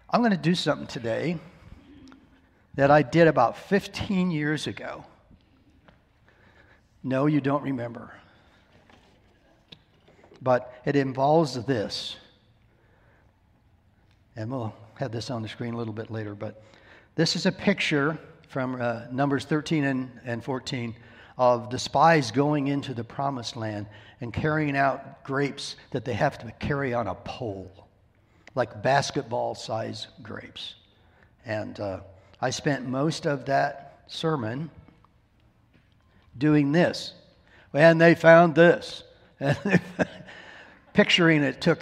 I'm going to do something today that I did about 15 years ago. No, you don't remember. But it involves this. And we'll have this on the screen a little bit later. But this is a picture from Numbers 13 and 14 of the spies going into the promised land and carrying out grapes that they have to carry on a pole, like basketball-sized grapes. And I spent most of that sermon doing this. And they found this. Picturing it took...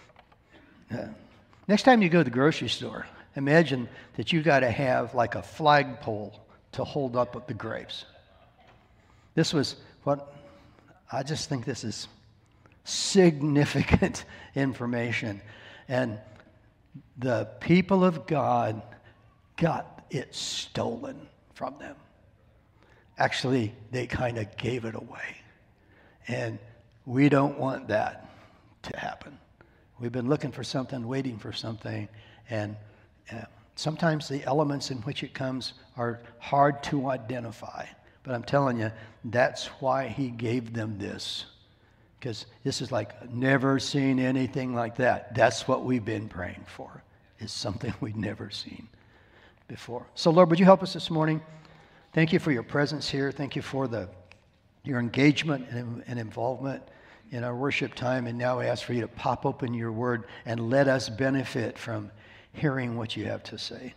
next time you go to the grocery store, imagine that you got to have like a flagpole to hold up the grapes. This was what... I just think this is significant information. And the people of God got it stolen from them. Actually, they kind of gave it away. And we don't want that to happen. We've been looking for something, waiting for something, and sometimes the elements in which it comes are hard to identify. But I'm telling you, that's why he gave them this. Because this is like, never seen anything like that. That's what we've been praying for, is something we've never seen before. So Lord, would you help us this morning? Thank you for your presence here. Thank you for your engagement and involvement in our worship time. And now I ask for you to pop open your word and let us benefit from hearing what you have to say.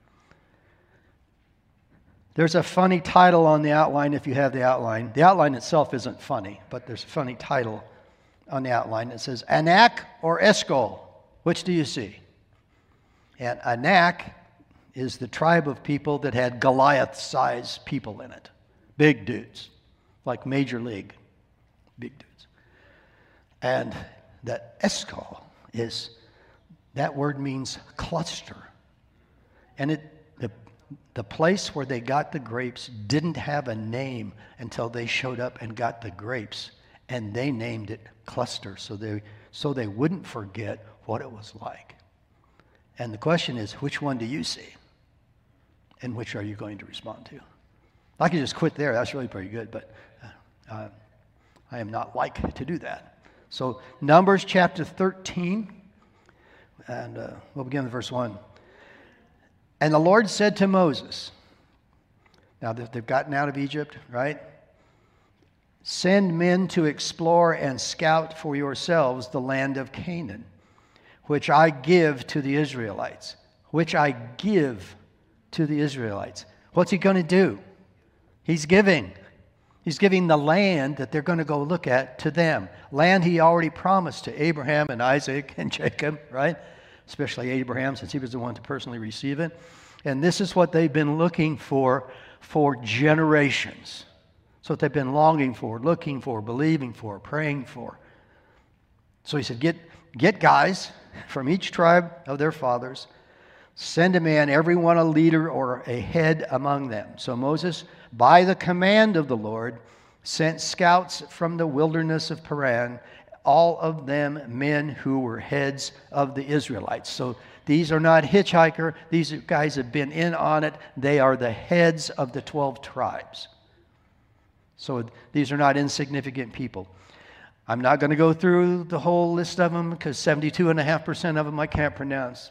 There's a funny title on the outline if you have the outline. The outline itself isn't funny, but there's a funny title on the outline. It says, Anak or Eshcol? Which do you see? And Anak is the tribe of people that had Goliath-sized people in it. Big dudes, like Major League, big dudes. And that Eshcol that word means cluster. And the place where they got the grapes didn't have a name until they showed up and got the grapes. And they named it cluster so they wouldn't forget what it was like. And the question is, which one do you see? And which are you going to respond to? I could just quit there. That's really pretty good, but I am not like to do that. So Numbers chapter 13, and we'll begin with verse 1. And the Lord said to Moses, now they've gotten out of Egypt, right? Send men to explore and scout for yourselves the land of Canaan, which I give to the Israelites. Which I give to the Israelites. What's he going to do? He's giving. He's giving the land that they're going to go look at to them. Land he already promised to Abraham and Isaac and Jacob, right? Especially Abraham, since he was the one to personally receive it. And this is what they've been looking for generations. It's what they've been longing for, looking for, believing for, praying for. So he said, get guys from each tribe of their fathers, send a man, every one a leader or a head among them. So Moses, by the command of the Lord, sent scouts from the wilderness of Paran, all of them men who were heads of the Israelites. So these are not hitchhiker. These guys have been in on it. They are the heads of the 12 tribes. So these are not insignificant people. I'm not going to go through the whole list of them because 72.5% of them I can't pronounce.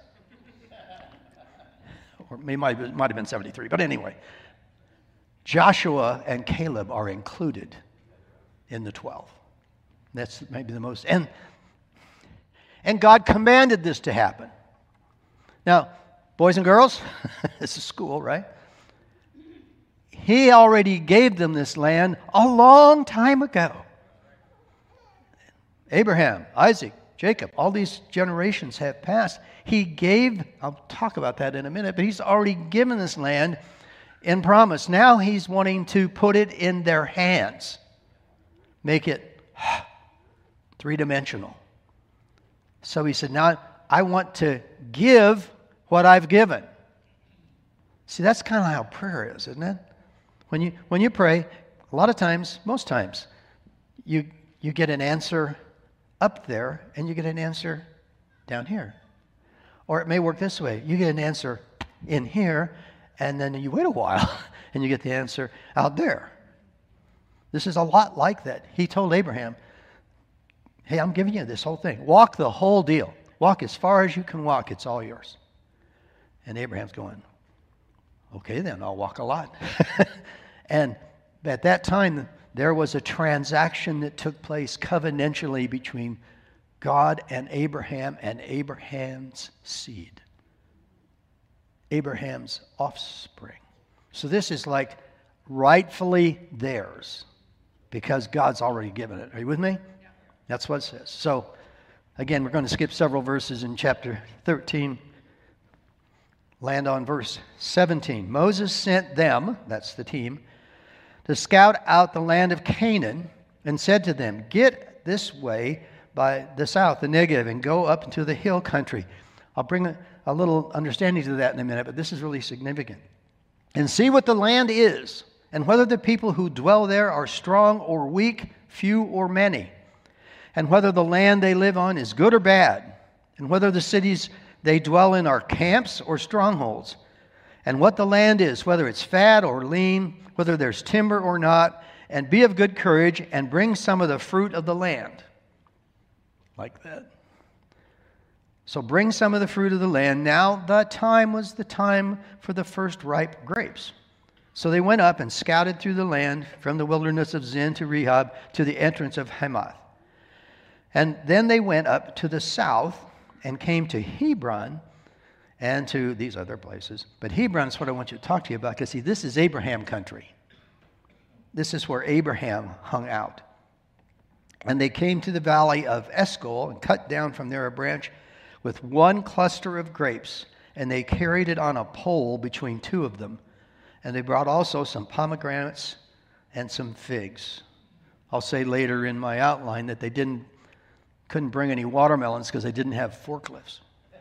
Or it might have been 73. But anyway, Joshua and Caleb are included in the 12. That's maybe the most. And God commanded this to happen. Now, boys and girls, this is school, right? He already gave them this land a long time ago. Abraham, Isaac, Jacob, all these generations have passed. He gave, I'll talk about that in a minute, but he's already given this land in promise. Now he's wanting to put it in their hands. Make it three-dimensional. So he said, now I want to give what I've given. See, that's kind of how prayer is, isn't it? When you pray, a lot of times, most times, you get an answer up there and you get an answer down here. Or it may work this way. You get an answer in here, and then you wait a while, and you get the answer out there. This is a lot like that. He told Abraham, hey, I'm giving you this whole thing. Walk the whole deal. Walk as far as you can walk. It's all yours. And Abraham's going, okay, then I'll walk a lot. And at that time, there was a transaction that took place covenantally between God and Abraham's seed, Abraham's offspring. So this is like rightfully theirs because God's already given it. Are you with me? Yeah. That's what it says. So again, we're going to skip several verses in chapter 13. Land on verse 17. Moses sent them, that's the team, to scout out the land of Canaan and said to them, get this way by the south, the Negev, and go up into the hill country. I'll bring a little understanding to that in a minute, but this is really significant. And see what the land is, and whether the people who dwell there are strong or weak, few or many, and whether the land they live on is good or bad, and whether the cities they dwell in are camps or strongholds, and what the land is, whether it's fat or lean, whether there's timber or not, and be of good courage, and bring some of the fruit of the land. Like that. So bring some of the fruit of the land. Now the time was the time for the first ripe grapes. So they went up and scouted through the land from the wilderness of Zin to Rehob to the entrance of Hamath. And then they went up to the south and came to Hebron and to these other places. But Hebron is what I want you to talk to you about, because see, this is Abraham country. This is where Abraham hung out. And they came to the valley of Eshcol and cut down from there a branch with one cluster of grapes, and they carried it on a pole between two of them. And they brought also some pomegranates and some figs. I'll say later in my outline that they couldn't bring any watermelons because they didn't have forklifts.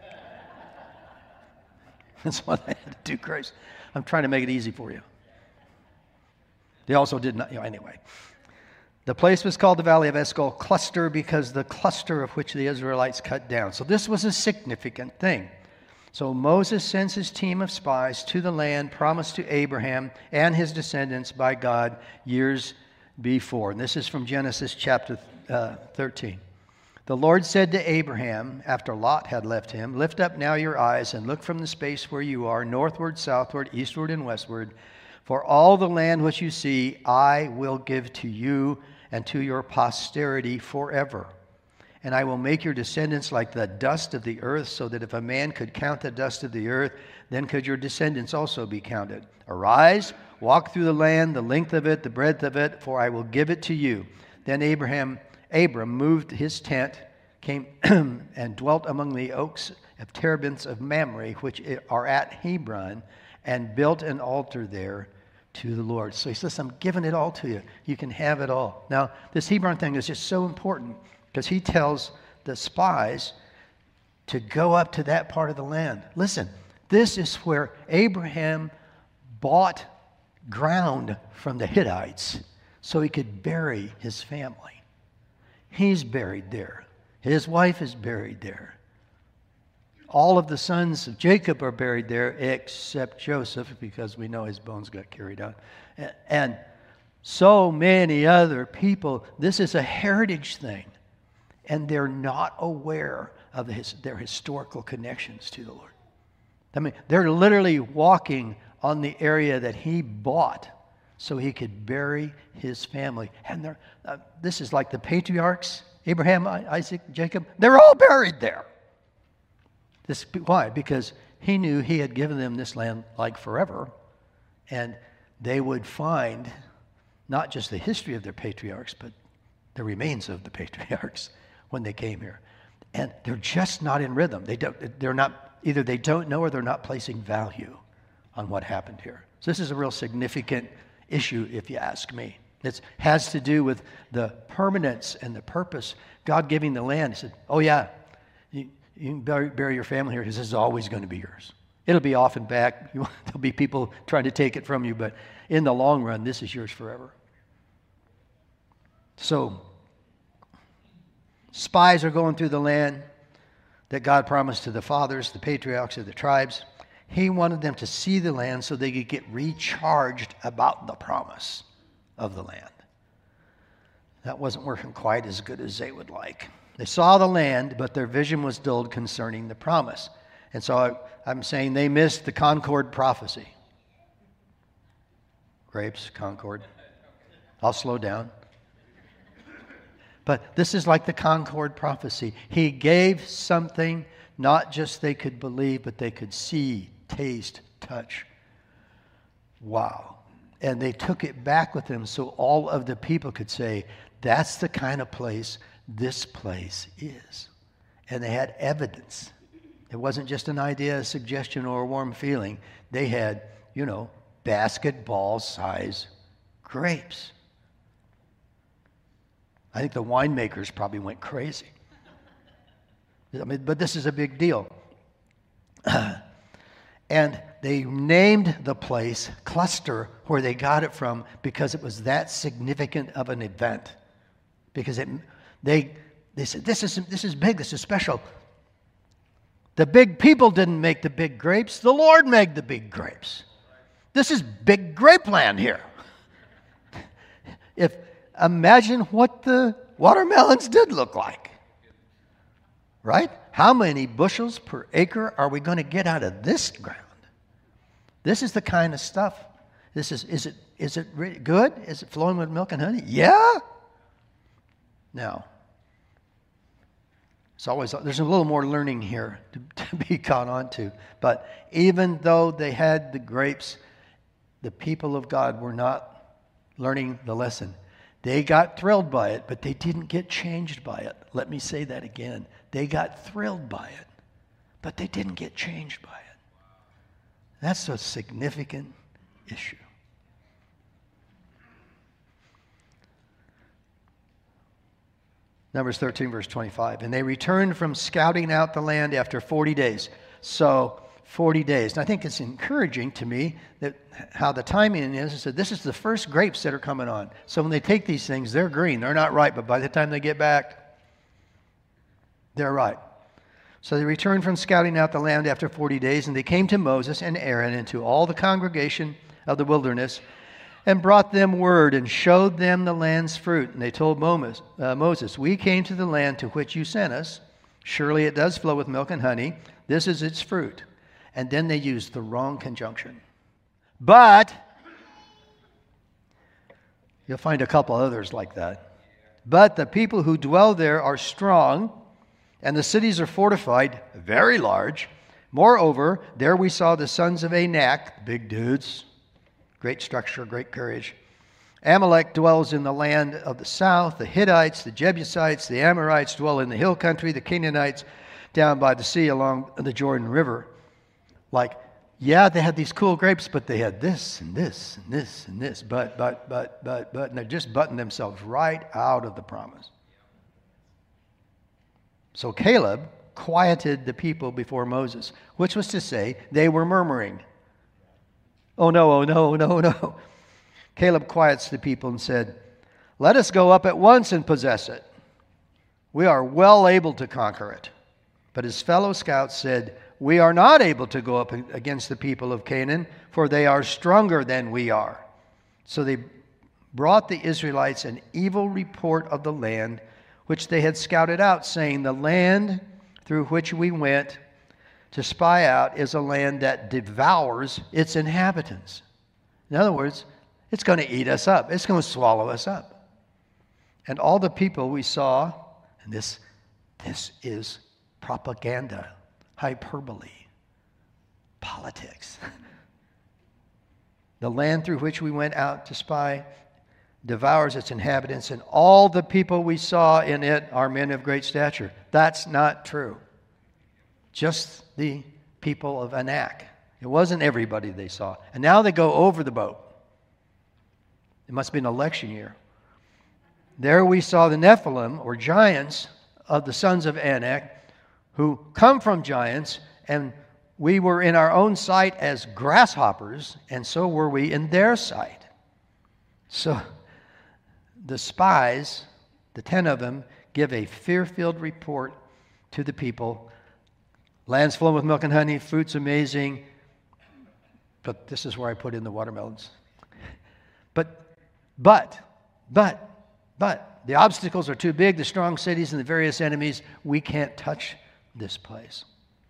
That's what they had to do, Grace. I'm trying to make it easy for you. They also did not, anyway. The place was called the Valley of Eshcol cluster because the cluster of which the Israelites cut down. So this was a significant thing. So Moses sends his team of spies to the land promised to Abraham and his descendants by God years before. And this is from Genesis chapter 13. The Lord said to Abraham, after Lot had left him, lift up now your eyes and look from the space where you are, northward, southward, eastward, and westward. For all the land which you see, I will give to you and to your posterity forever. And I will make your descendants like the dust of the earth, so that if a man could count the dust of the earth, then could your descendants also be counted. Arise, walk through the land, the length of it, the breadth of it, for I will give it to you. Then Abram moved his tent, came and dwelt among the oaks of terebinths of Mamre, which are at Hebron, and built an altar there to the Lord. So he says, I'm giving it all to you. You can have it all. Now, this Hebron thing is just so important because he tells the spies to go up to that part of the land. Listen, this is where Abraham bought ground from the Hittites so he could bury his family. He's buried there. His wife is buried there. All of the sons of Jacob are buried there except Joseph, because we know his bones got carried out. And so many other people. This is a heritage thing. And they're not aware of their historical connections to the Lord. I mean, they're literally walking on the area that he bought so he could bury his family. And this is like the patriarchs, Abraham, Isaac, Jacob. They're all buried there. Why? Because he knew he had given them this land like forever, and they would find not just the history of their patriarchs, but the remains of the patriarchs when they came here. And they're just not in rhythm. Either they don't know or they're not placing value on what happened here. So this is a real significant issue, if you ask me. It has to do with the permanence and the purpose. God giving the land, he said, oh yeah, you can bury your family here because this is always going to be yours. It'll be off and back. There'll be people trying to take it from you, but in the long run, this is yours forever. So, spies are going through the land. that God promised to the fathers, the patriarchs of the tribes. He wanted them to see the land so they could get recharged about the promise of the land. That wasn't working quite as good as they would like. They saw the land, but their vision was dulled concerning the promise. And so I'm saying they missed the Concord prophecy. Grapes, Concord. I'll slow down. But this is like the Concord prophecy. He gave something not just they could believe, but they could see, taste, touch. Wow. And they took it back with them so all of the people could say, that's the kind of place this place is. And they had evidence. It wasn't just an idea, a suggestion, or a warm feeling. They had, basketball-size grapes. I think the winemakers probably went crazy. But this is a big deal. And they named the place Cluster, where they got it from, because it was that significant of an event. Because they said, this is big, this is special. The big people didn't make the big grapes. The Lord made the big grapes. This is big grape land here. Imagine what the watermelons did look like. Right? How many bushels per acre are we going to get out of this ground? This is the kind of stuff. Is it really good? Is it flowing with milk and honey? Yeah. Now, there's a little more learning here to be caught on to. But even though they had the grapes, the people of God were not learning the lesson. They got thrilled by it, but they didn't get changed by it. Let me say that again. They got thrilled by it, but they didn't get changed by it. That's a significant issue. Numbers 13, verse 25. And they returned from scouting out the land after 40 days. So 40 days. And I think it's encouraging to me that how the timing is that this is the first grapes that are coming on. So when they take these things, they're green. They're not ripe, but by the time they get back, they're ripe. So they returned from scouting out the land after 40 days, and they came to Moses and Aaron and to all the congregation of the wilderness and brought them word and showed them the land's fruit. And they told Moses, we came to the land to which you sent us. Surely it does flow with milk and honey. This is its fruit. And then they used the wrong conjunction. But, you'll find a couple others like that. But the people who dwell there are strong, and the cities are fortified, very large. Moreover, there we saw the sons of Anak, big dudes, great structure, great courage. Amalek dwells in the land of the south. The Hittites, the Jebusites, the Amorites dwell in the hill country. The Canaanites down by the sea along the Jordan River. Yeah, they had these cool grapes, but they had this and this and this and this. But, and they just buttoned themselves right out of the promise. So Caleb quieted the people before Moses, which was to say, they were murmuring. Oh no, oh no, no, no. Caleb quiets the people and said, let us go up at once and possess it. We are well able to conquer it. But his fellow scouts said, we are not able to go up against the people of Canaan, for they are stronger than we are. So they brought the Israelites an evil report of the land which they had scouted out, saying, the land through which we went to spy out is a land that devours its inhabitants. In other words, it's going to eat us up. It's going to swallow us up. And all the people we saw, and this is propaganda, hyperbole, politics. The land through which we went out to spy devours its inhabitants, and all the people we saw in it are men of great stature. That's not true. Just the people of Anak. It wasn't everybody they saw. And now they go over the boat. It must be an election year. There we saw the Nephilim, or giants, of the sons of Anak, who come from giants, and we were in our own sight as grasshoppers, and so were we in their sight. So the spies, the 10 of them, give a fear-filled report to the people. Land's flowing with milk and honey, fruit's amazing. But this is where I put in the watermelons. But, the obstacles are too big, the strong cities and the various enemies. We can't touch this place.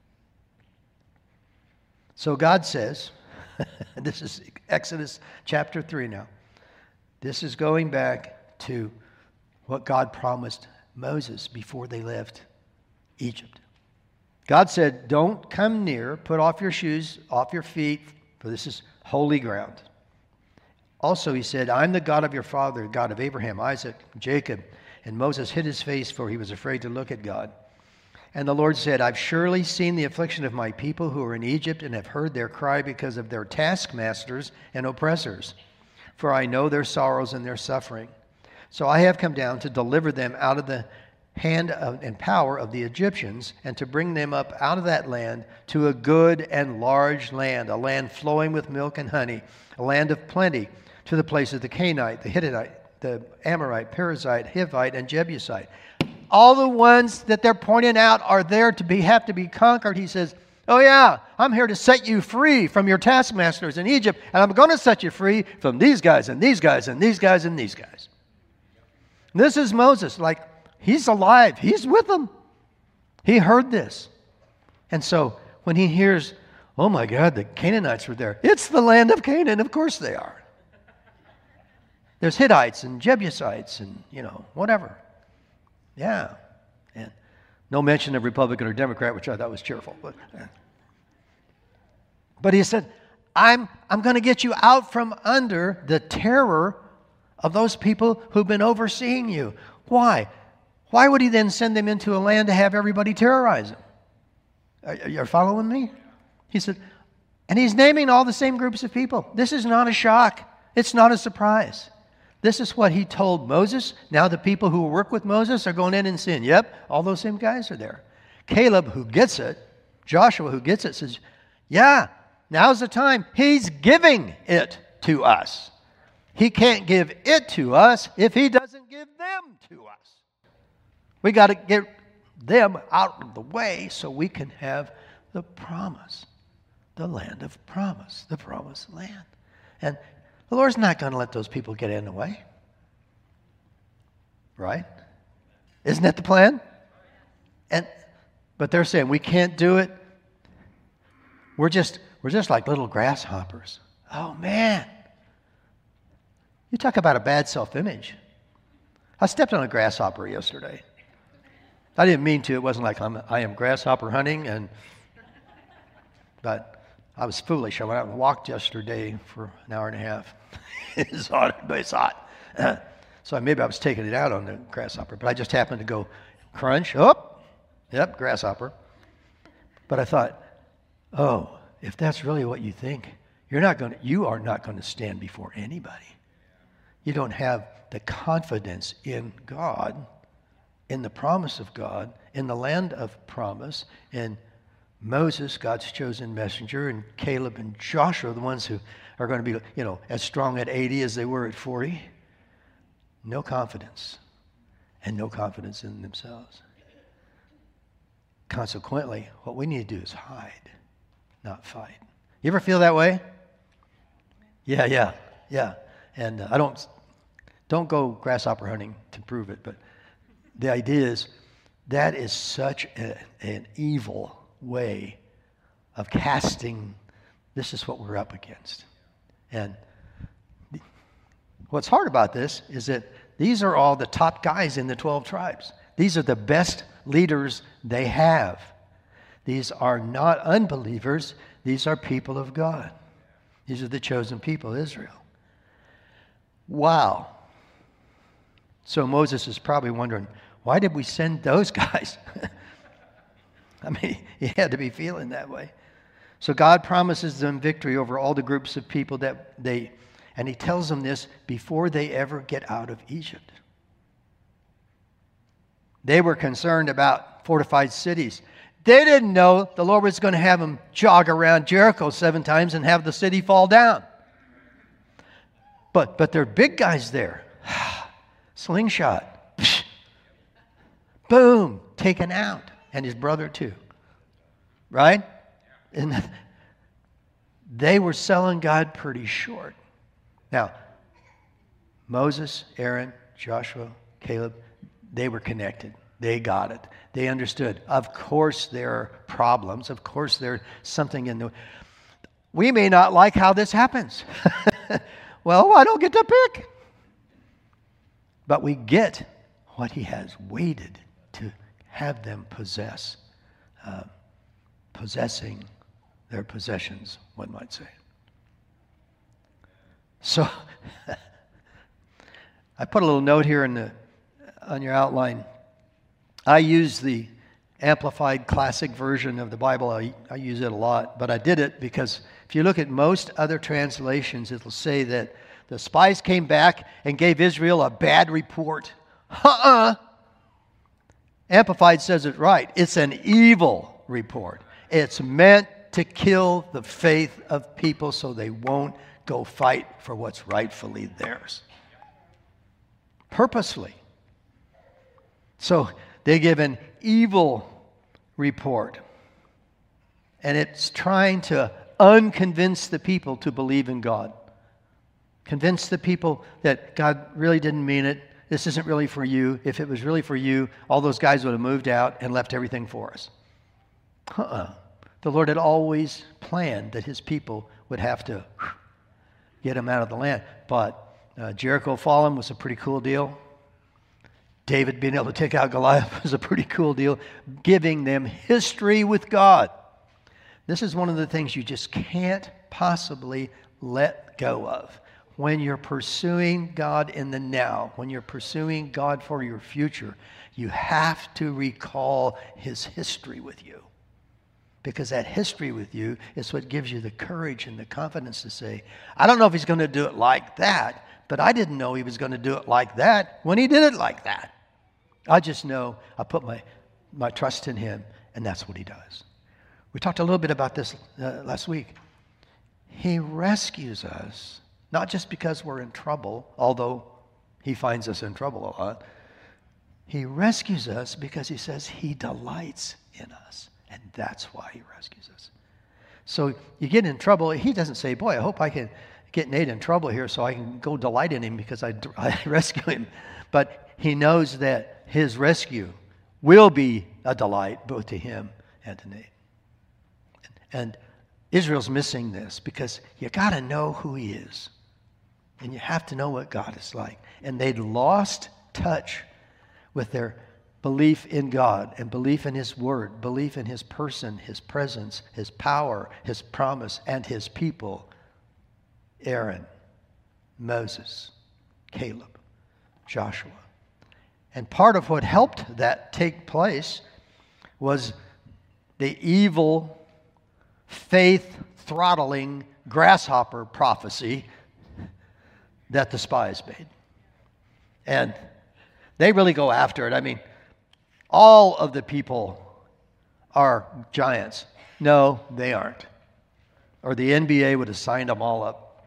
So God says, this is Exodus chapter 3 now. This is going back to what God promised Moses before they left Egypt. God said, don't come near, put off your shoes, off your feet, for this is holy ground. Also, he said, I'm the God of your father, God of Abraham, Isaac, Jacob. And Moses hid his face, for he was afraid to look at God. And the Lord said, I've surely seen the affliction of my people who are in Egypt, and have heard their cry because of their taskmasters and oppressors. For I know their sorrows and their suffering. So I have come down to deliver them out of the hand and power of the Egyptians, and to bring them up out of that land to a good and large land, a land flowing with milk and honey, a land of plenty, to the place of the Canaanite, the Hittite, the Amorite, Perizzite, Hivite, and Jebusite. All the ones that they're pointing out are there to have to be conquered. He says, oh yeah, I'm here to set you free from your taskmasters in Egypt, and I'm going to set you free from these guys and these guys and these guys and these guys. This is Moses, like he's alive. He's with them. He heard this. And so when he hears, oh my God, the Canaanites were there. It's the land of Canaan. Of course they are. There's Hittites and Jebusites and, whatever. Yeah. And no mention of Republican or Democrat, which I thought was cheerful. But he said, I'm going to get you out from under the terror of those people who've been overseeing you. Why? Why would he then send them into a land to have everybody terrorize them? You're following me? He said, and he's naming all the same groups of people. This is not a shock. It's not a surprise. This is what he told Moses. Now the people who work with Moses are going in and saying, yep, all those same guys are there. Caleb, who gets it, Joshua, who gets it, says, yeah, now's the time. He's giving it to us. He can't give it to us if he doesn't give them to us. We got to get them out of the way so we can have the promise, the land of promise, the promised land. And the Lord's not going to let those people get in the way. Right? Isn't that the plan? But they're saying we can't do it. We're just like little grasshoppers. Oh man. You talk about a bad self-image. I stepped on a grasshopper yesterday. I didn't mean to. It wasn't like I am grasshopper hunting, but I was foolish. I went out and walked yesterday for an hour and a half. It's hot. It's hot. So maybe I was taking it out on the grasshopper, but I just happened to go crunch. Oh, yep, grasshopper. But I thought, oh, if that's really what you think, you are not going to stand before anybody. You don't have the confidence in God, in the promise of God, in the land of promise, in Moses, God's chosen messenger, and Caleb and Joshua, the ones who are going to be, as strong at 80 as they were at 40. No confidence, and no confidence in themselves. Consequently, what we need to do is hide, not fight. You ever feel that way? Yeah. And don't go grasshopper hunting to prove it, but the idea is that is such an evil way of casting. This is what we're up against. And what's hard about this is that these are all the top guys in the 12 tribes. These are the best leaders they have. These are not unbelievers. These are people of God. These are the chosen people, Israel. Wow. So Moses is probably wondering, why did we send those guys? I mean, he had to be feeling that way. So God promises them victory over all the groups of people and he tells them this before they ever get out of Egypt. They were concerned about fortified cities. They didn't know the Lord was going to have them jog around Jericho 7 times and have the city fall down. But there are big guys there. Slingshot. Boom. Taken out. And his brother too. right? And they were selling God pretty short. Now, Moses, Aaron, Joshua, Caleb, they were connected. They got it. They understood. Of course there are problems. Of course there's something in the... We may not like how this happens. Well, I don't get to pick. But we get what he has waited to have them possess. Possessing their possessions, one might say. So, I put a little note here on your outline. I use the Amplified Classic Version of the Bible. I use it a lot, but I did it because if you look at most other translations, it will say that the spies came back and gave Israel a bad report. Amplified says it right. It's an evil report. It's meant to kill the faith of people so they won't go fight for what's rightfully theirs. Purposely. So they give an evil report. And it's trying to unconvince the people to believe in God. Convince the people that God really didn't mean it. This isn't really for you. If it was really for you, all those guys would have moved out and left everything for us. The Lord had always planned that his people would have to get them out of the land. But Jericho fallen was a pretty cool deal. David being able to take out Goliath was a pretty cool deal. Giving them history with God. This is one of the things you just can't possibly let go of. When you're pursuing God in the now, when you're pursuing God for your future, you have to recall his history with you. Because that history with you is what gives you the courage and the confidence to say, I don't know if he's going to do it like that, but I didn't know he was going to do it like that when he did it like that. I just know I put my trust in him, and that's what he does. We talked a little bit about this last week. He rescues us, not just because we're in trouble, although he finds us in trouble a lot. He rescues us because he says he delights in us. And that's why he rescues us. So you get in trouble. He doesn't say, boy, I hope I can get Nate in trouble here so I can go delight in him because I rescue him. But he knows that his rescue will be a delight both to him and to Nate. And Israel's missing this because you got to know who he is. And you have to know what God is like. And they'd lost touch with their belief in God and belief in his word, belief in his person, his presence, his power, his promise, and his people. Aaron, Moses, Caleb, Joshua. And part of what helped that take place was the evil, faith-throttling grasshopper prophecy that the spies made. And they really go after it. I mean, all of the people are giants. No, they aren't. Or the NBA would have signed them all up.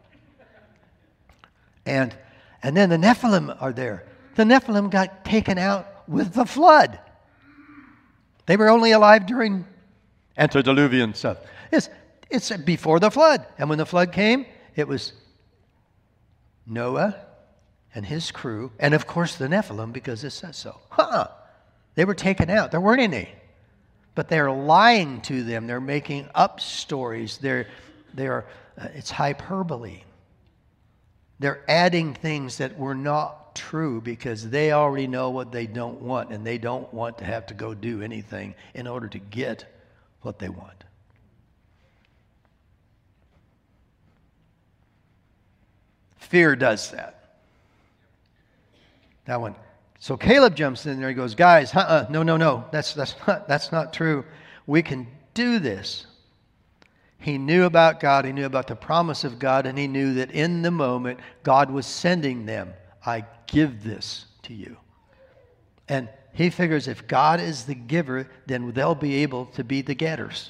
And then the Nephilim are there. The Nephilim got taken out with the flood. They were only alive during antediluvian stuff. It's before the flood. And when the flood came, it was Noah and his crew, and of course the Nephilim, because it says so. They were taken out. There weren't any. But they're lying to them. They're making up stories. It's hyperbole. They're adding things that were not true because they already know what they don't want, and they don't want to have to go do anything in order to get what they want. Fear does that. So Caleb jumps in there. He goes, guys, no, that's not true. We can do this. He knew about God. He knew about the promise of God, and he knew that in the moment God was sending them. I give this to you. And he figures if God is the giver, then they'll be able to be the getters.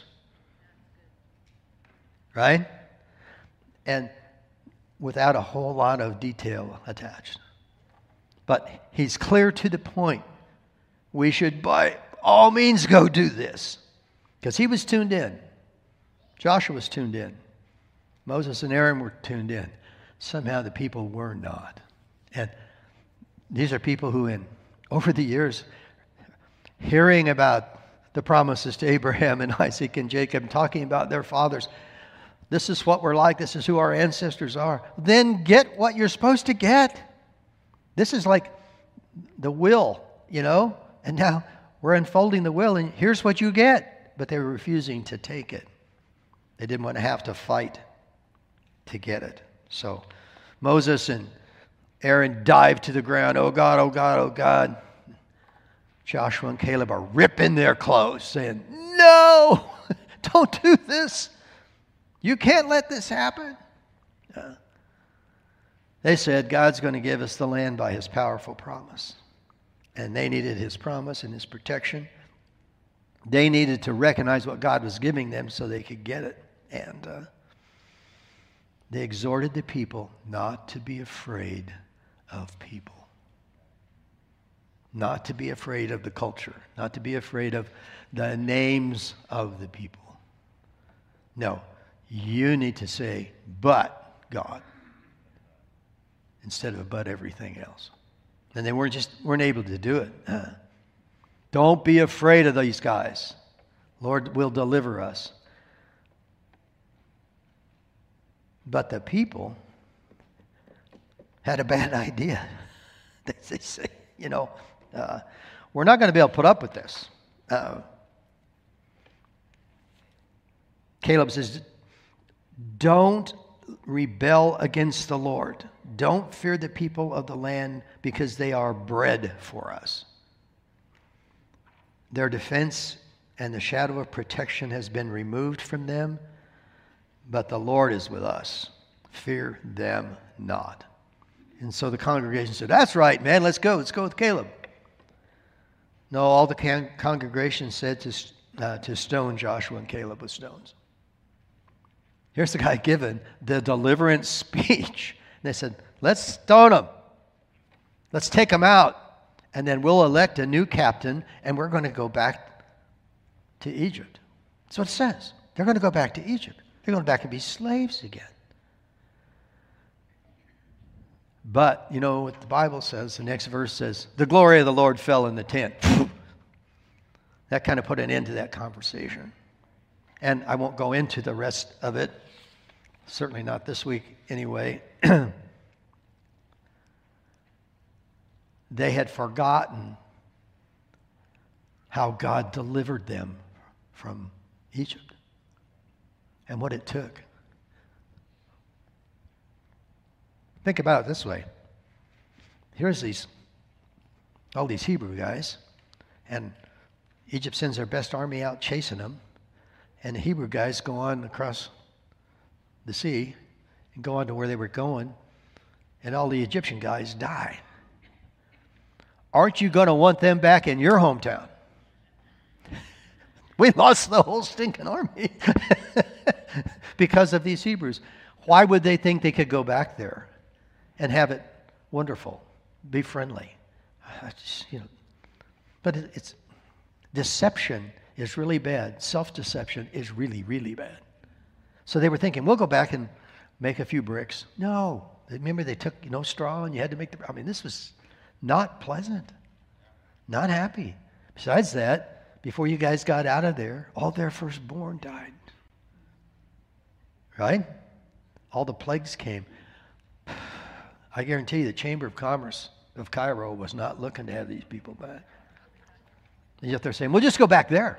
Right? And without a whole lot of detail attached. But he's clear to the point. We should by all means go do this. Because he was tuned in. Joshua was tuned in. Moses and Aaron were tuned in. Somehow the people were not. And these are people who, over the years, hearing about the promises to Abraham and Isaac and Jacob, talking about their fathers, this is what we're like, this is who our ancestors are. Then get what you're supposed to get. This is like the will, and now we're unfolding the will, and here's what you get. But they were refusing to take it. They didn't want to have to fight to get it. So Moses and Aaron dived to the ground. Oh God, oh God, oh God. Joshua and Caleb are ripping their clothes, saying, no, don't do this. You can't let this happen. They said, God's going to give us the land by his powerful promise. And they needed his promise and his protection. They needed to recognize what God was giving them so they could get it. And they exhorted the people not to be afraid of people. Not to be afraid of the culture. Not to be afraid of the names of the people. No, you need to say, but God, instead of but everything else. And they weren't able to do it. Don't be afraid of these guys. Lord will deliver us. But the people had a bad idea. They say, we're not going to be able to put up with this. Caleb says, don't rebel against the Lord. Don't fear the people of the land because they are bread for us. Their defense and the shadow of protection has been removed from them, but the Lord is with us. Fear them not. And so the congregation said, that's right, man, let's go with Caleb. No, all the congregation said to stone Joshua and Caleb with stones. Here's the guy giving the deliverance speech. And they said, let's stone him. Let's take him out. And then we'll elect a new captain, and we're going to go back to Egypt. That's what it says. They're going to go back to Egypt. They're going back and be slaves again. But, you know what the Bible says? The next verse says, the glory of the Lord fell in the tent. That kind of put an end to that conversation. And I won't go into the rest of it. Certainly not this week anyway. They had forgotten how God delivered them from Egypt and what it took. Think about it this way. Here's all these Hebrew guys, and Egypt sends their best army out chasing them, and the Hebrew guys go on across the sea and go on to where they were going, and all the Egyptian guys die. Aren't you going to want them back in your hometown? We lost the whole stinking army because of these Hebrews. Why would they think they could go back there and have it wonderful, be friendly? But it's deception is really bad. Self-deception is really, really bad. So they were thinking, we'll go back and make a few bricks. No. Remember they took straw and you had to make this was not pleasant, not happy. Besides that, before you guys got out of there, all their firstborn died. Right? All the plagues came. I guarantee you the Chamber of Commerce of Cairo was not looking to have these people back. And yet they're saying, we'll just go back there.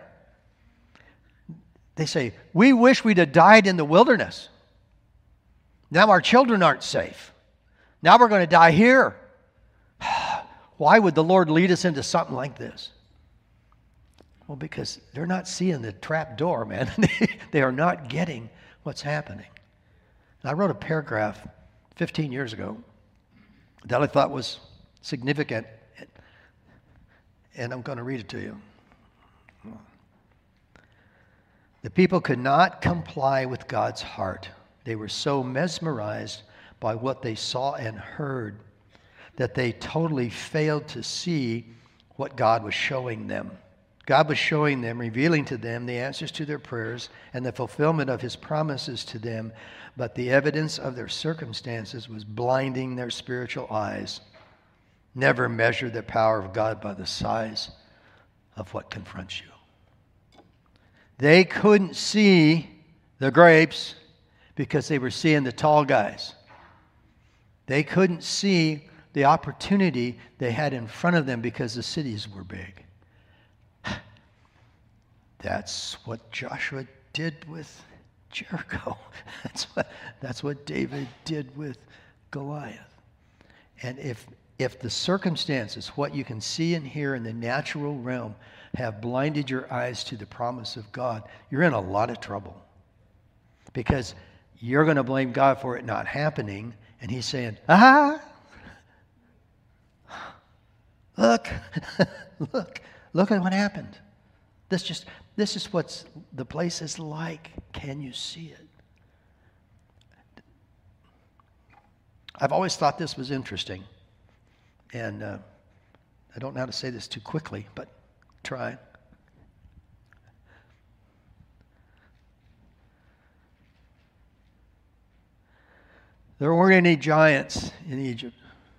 They say, we wish we'd have died in the wilderness. Now our children aren't safe. Now we're going to die here. Why would the Lord lead us into something like this? Well, because they're not seeing the trap door, man. They are not getting what's happening. And I wrote a paragraph 15 years ago that I thought was significant, and I'm going to read it to you. The people could not comply with God's heart. They were so mesmerized by what they saw and heard that they totally failed to see what God was showing them. God was showing them, revealing to them the answers to their prayers and the fulfillment of his promises to them, but the evidence of their circumstances was blinding their spiritual eyes. Never measure the power of God by the size of what confronts you. They couldn't see the grapes because they were seeing the tall guys. They couldn't see the opportunity they had in front of them because the cities were big. That's what Joshua did with Jericho. That's what David did with Goliath. And if the circumstances, what you can see and hear in the natural realm, have blinded your eyes to the promise of God, you're in a lot of trouble. Because you're going to blame God for it not happening, and he's saying, look, look at what happened. This is what the place is like. Can you see it? I've always thought this was interesting. And I don't know how to say this too quickly, but try. There weren't any giants in Egypt.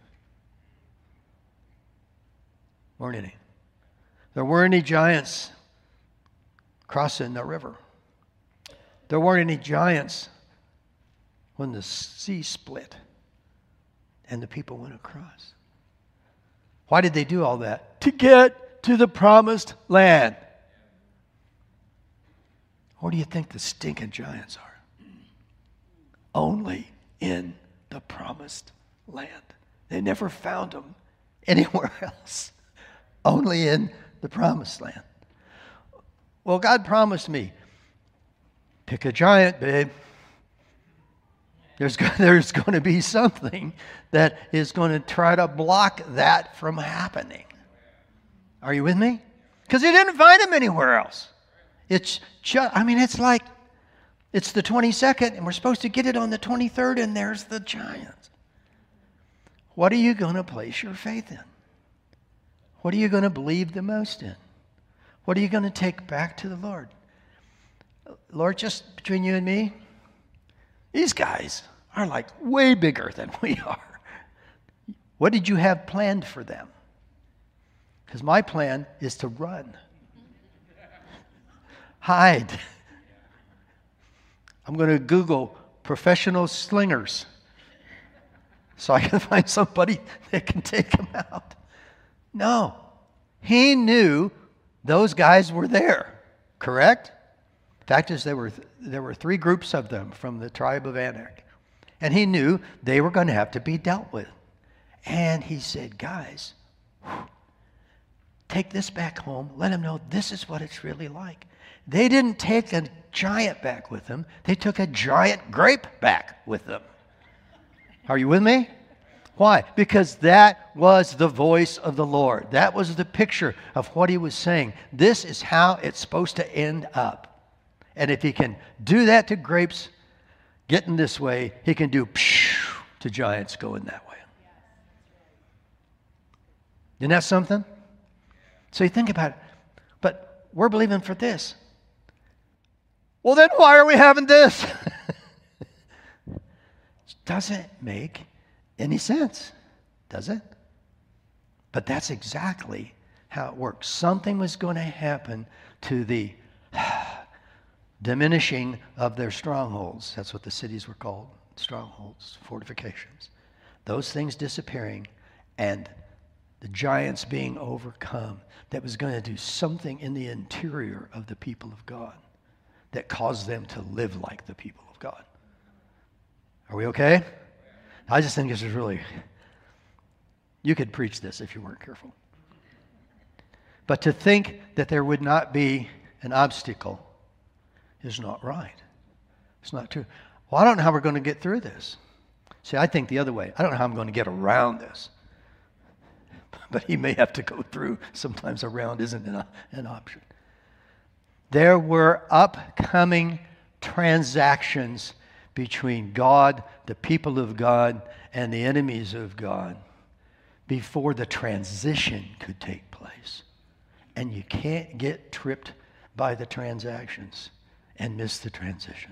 Weren't any. There weren't any giants crossing the river. There weren't any giants when the sea split and the people went across. Why did they do all that? To get to the promised land. Where do you think the stinking giants are? Only in the promised land. They never found them anywhere else. Only in the promised land. Well, God promised me, pick a giant, babe. There's going to be something that is going to try to block that from happening. Are you with me? Because he didn't find him anywhere else. It's like it's the 22nd and we're supposed to get it on the 23rd and there's the giant. What are you going to place your faith in? What are you going to believe the most in? What are you going to take back to the Lord? Lord, just between you and me, these guys are like way bigger than we are. What did you have planned for them? Because my plan is to run. Hide. I'm going to Google professional slingers so I can find somebody that can take them out. No. He knew those guys were there, correct? Fact is, there were 3 groups of them from the tribe of Anak. And he knew they were going to have to be dealt with. And he said, guys, take this back home. Let them know this is what it's really like. They didn't take a giant back with them. They took a giant grape back with them. Are you with me? Why? Because that was the voice of the Lord. That was the picture of what he was saying. This is how it's supposed to end up. And if he can do that to grapes getting this way, he can do to giants going that way. Isn't that something? So you think about it. But we're believing for this. Well, then why are we having this? It doesn't make any sense, does it? But that's exactly how it works. Something was going to happen to the diminishing of their strongholds. That's what the cities were called, strongholds, fortifications. Those things disappearing and the giants being overcome. That was going to do something in the interior of the people of God that caused them to live like the people of God. Are we okay? I just think this is really, you could preach this if you weren't careful. But to think that there would not be an obstacle is not right. It's not true. Well, I don't know how we're going to get through this. See, I think the other way. I don't know how I'm going to get around this. But he may have to go through. Sometimes around isn't an option. There were upcoming transactions between God, the people of God, and the enemies of God before the transition could take place. And you can't get tripped by the transactions and miss the transition.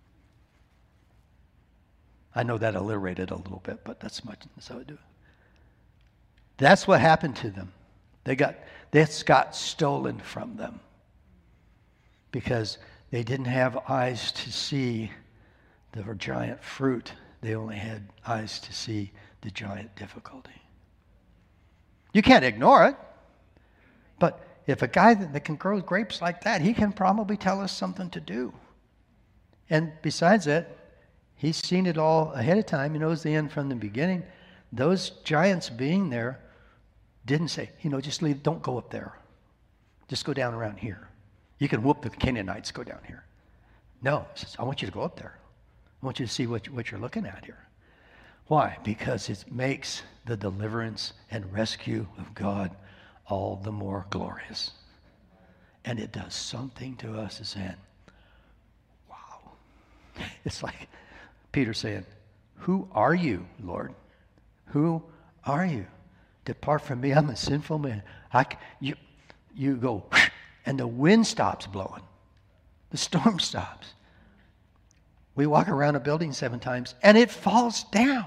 I know that alliterated a little bit, but that's how I do it. That's what happened to them. This got stolen from them because they didn't have eyes to see the giant fruit. They only had eyes to see the giant difficulty. You can't ignore it, but if a guy that can grow grapes like that, he can probably tell us something to do. And besides that, he's seen it all ahead of time. He knows the end from the beginning. Those giants being there didn't say, just leave, don't go up there. Just go down around here. You can whoop the Canaanites, go down here. No, he says, I want you to go up there. I want you to see what you're looking at here. Why? Because it makes the deliverance and rescue of God all the more glorious. And it does something to us as in, wow. It's like Peter saying, who are you, Lord? Who are you? Depart from me, I'm a sinful man. You go, and the wind stops blowing. The storm stops. We walk around a building 7 times, and it falls down.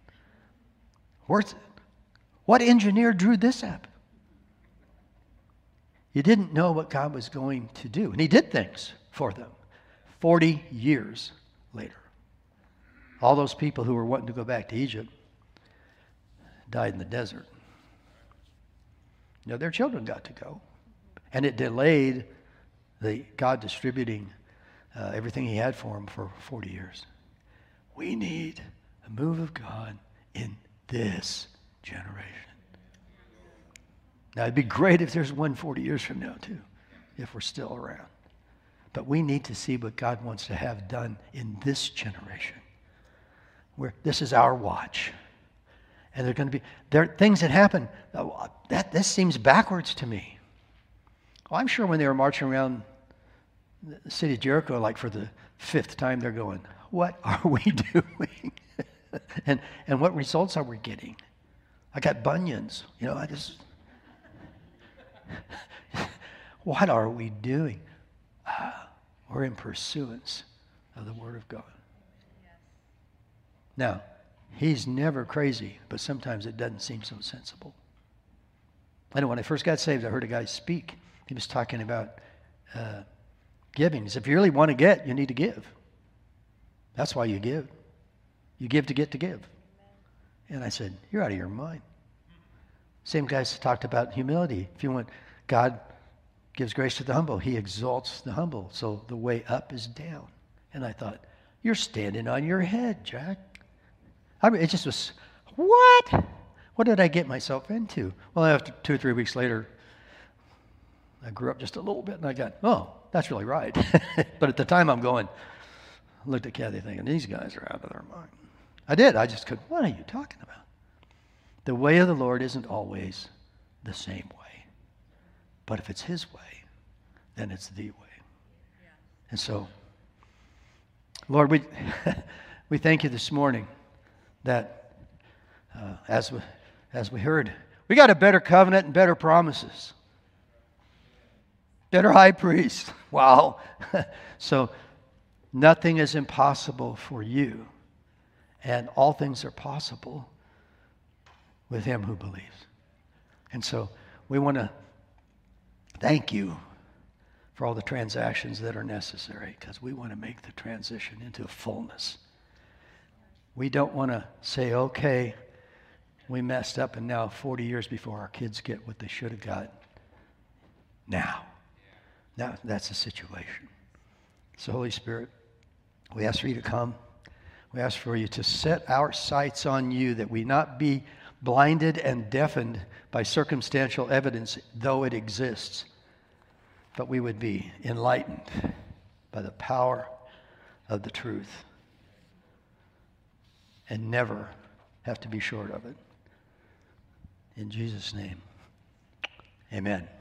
What engineer drew this up? You didn't know what God was going to do. And he did things for them 40 years later. All those people who were wanting to go back to Egypt died in the desert. Their children got to go. And it delayed God distributing everything he had for them for 40 years. We need a move of God in this generation. Now, it'd be great if there's 40 years from now, too, if we're still around. But we need to see what God wants to have done in this generation. This is our watch. And there are things that happen. This seems backwards to me. Well, I'm sure when they were marching around the city of Jericho, like for the 5th time, they're going, what are we doing? and what results are we getting? I got bunions. What are we doing? We're in pursuance of the Word of God. Now, he's never crazy, but sometimes it doesn't seem so sensible. I know when I first got saved, I heard a guy speak. He was talking about giving. He said, if you really want to get, you need to give. That's why you give. You give to get to give. And I said, you're out of your mind. Same guys talked about humility. If you want, God gives grace to the humble. He exalts the humble. So the way up is down. And I thought, you're standing on your head, Jack. It just was, what? What did I get myself into? Well, after 2 or 3 weeks later, I grew up just a little bit, and I got, oh, that's really right. But at the time, I looked at Kathy thinking, these guys are out of their mind. I did. I just couldn't, what are you talking about? The way of the Lord isn't always the same way. But if it's his way, then it's the way. Yeah. And so, Lord, we thank you this morning that as we heard, we got a better covenant and better promises. Better high priest. Wow. So nothing is impossible for you. And all things are possible with him who believes. And so we want to thank you for all the transactions that are necessary, because we want to make the transition into fullness. We don't want to say, okay, we messed up and now 40 years before our kids get what they should have got. Now that's the situation. So Holy Spirit, we ask for you to come. We ask for you to set our sights on you, that we not be blinded and deafened by circumstantial evidence, though it exists, but we would be enlightened by the power of the truth and never have to be short of it. In Jesus' name, amen.